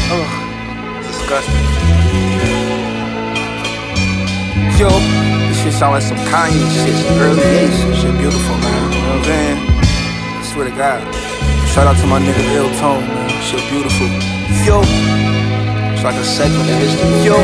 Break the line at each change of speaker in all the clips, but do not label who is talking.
Ugh, disgusting. Yo, this shit sound like some Kanye shit, some early 80s shit. Beautiful, man. You know what I'm saying? I swear to God. Shout out to my nigga Ill Tone, man. Shit beautiful. Yo, it's like a segment of history. Yo,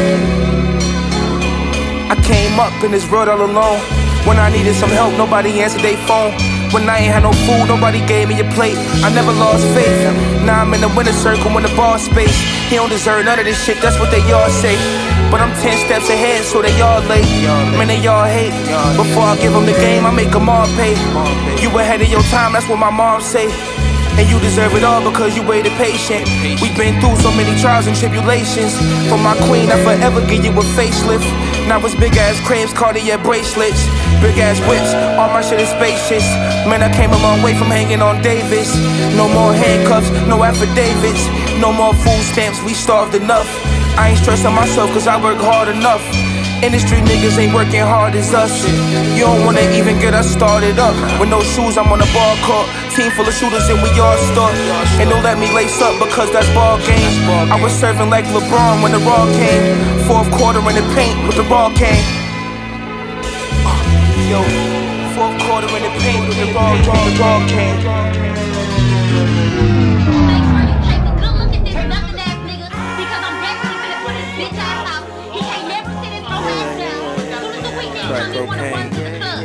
I came up in this world all alone. When I needed some help, nobody answered their phone. When I ain't had no food, nobody gave me a plate. I never lost faith. Now I'm in the winner's circle in the bar space. He don't deserve none of this shit, that's what they all say. But I'm 10 steps ahead, so they all late. Man, they all hate. Before I give them the game, I make them all pay. You ahead of your time, that's what my mom say. And you deserve it all because you waited patient. We've been through so many trials and tribulations. For my queen, I forever give you a facelift. Now it's big ass cribs, Cartier bracelets, big ass whips, all my shit is spacious. Man, I came a long way from hanging on Davis. No more handcuffs, no affidavits, no more food stamps, we starved enough. I ain't stressing myself cause I work hard enough. Industry niggas ain't working hard as us. You don't wanna even get us started up. With no shoes, I'm on the ball court. Team full of shooters and we all stuck. And don't let me lace up because that's ball game. I was serving like LeBron when the Raw came. Fourth quarter in the paint with the Raw came. Yo, fourth quarter in the paint with the Raw came. Crack cocaine.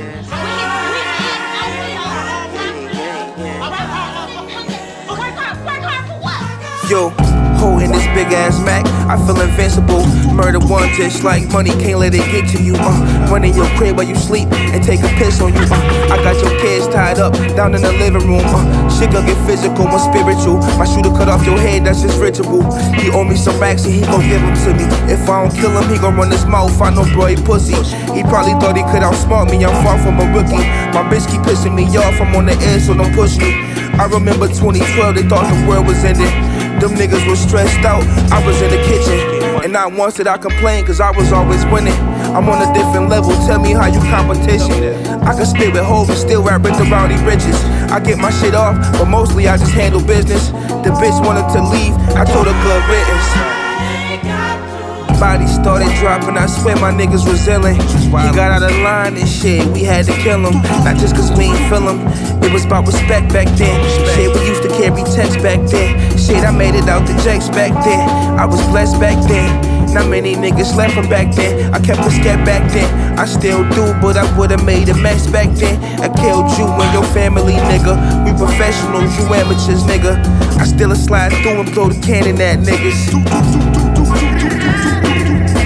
Yo, holding this big ass Mac, I feel invincible. Murder one just like money, can't let it get to you. Running your crib while you sleep and take a piss on you. I got your kids tied up down in the living room. Shit gon' get physical and spiritual. My shooter cut off your head, that's just ritual. He owe me some racks and he gon' give them to me. If I don't kill him, he gon' run his mouth. I know bro, he pussy. He probably thought he could outsmart me. I'm far from a rookie. My bitch keep pissing me off. I'm on the edge, so don't push me. I remember 2012, they thought the world was ending. Them niggas was stressed out, I was in the kitchen. And not once did I complain, cause I was always winning. I'm on a different level, tell me how you competition. I can spit with hoes and still rap with the rowdy riches. I get my shit off, but mostly I just handle business. The bitch wanted to leave, I told her good riddance. Body started dropping, I swear my niggas was illin'. He got out of line and shit, we had to kill him. Not just cause we ain't feel him, it was about respect back then. Shit, we used to carry text back then. Shit, I made it out the jakes back then. I was blessed back then. Not many niggas left from back then. I kept a scat back then. I still do, but I would've made a mess back then. I killed you and your family, nigga. We professionals, you amateurs, nigga. I still slide through and blow the cannon at niggas.